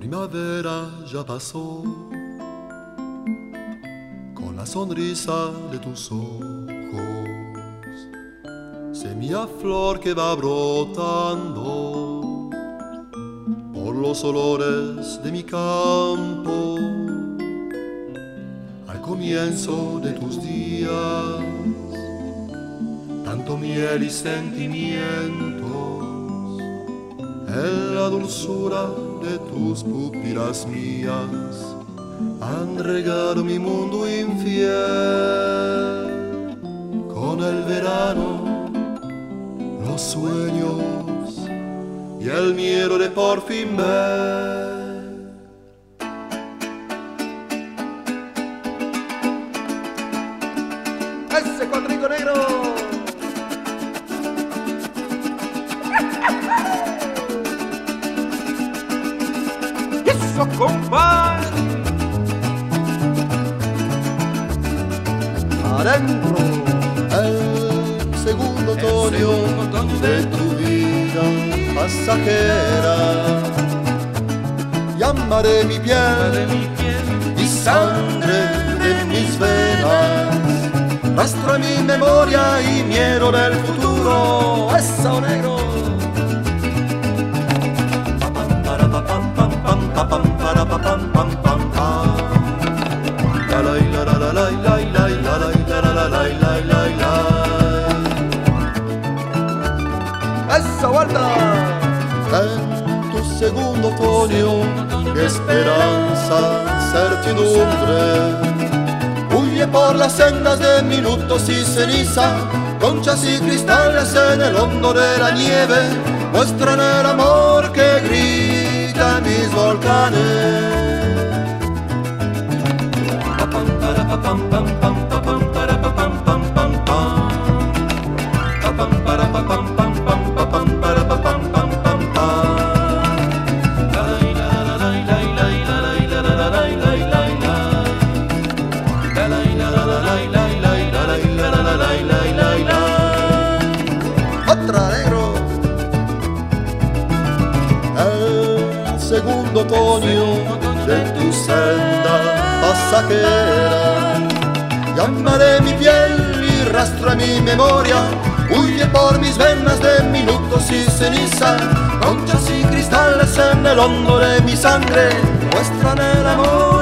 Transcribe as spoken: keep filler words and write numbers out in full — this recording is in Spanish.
primavera ya pasó, con la sonrisa de tus ojos, semilla flor que va brotando por los olores de mi campo, al comienzo de tus días, tanto miel y sentimientos, en la dulzura de tus pupilas mías han regado mi mundo infiel. Con el verano, los sueños y el miedo de por fin ver. ¡Ese cuadrico negro! ¡Eso, compadre! Adentro, el segundo otoño de tu vida pasajera, y amaré mi piel y sangre en mis venas, rastro en mi memoria y miedo del futuro. ¡Eso, negro! ¡Esa vuelta! En tu segundo otoño, qué esperanza, certidumbre, huye por las sendas de minutos y ceniza, conchas y cristales en el hondo de la nieve, muestran el amor que grita en mis volcanes. ¡Otra, negro! El segundo otoño de tu senda pasajera, llamaré mi piel y rastro en mi memoria, huye por mis venas de minutos y ceniza, conchas y cristales en el hondo de mi sangre muestran el amor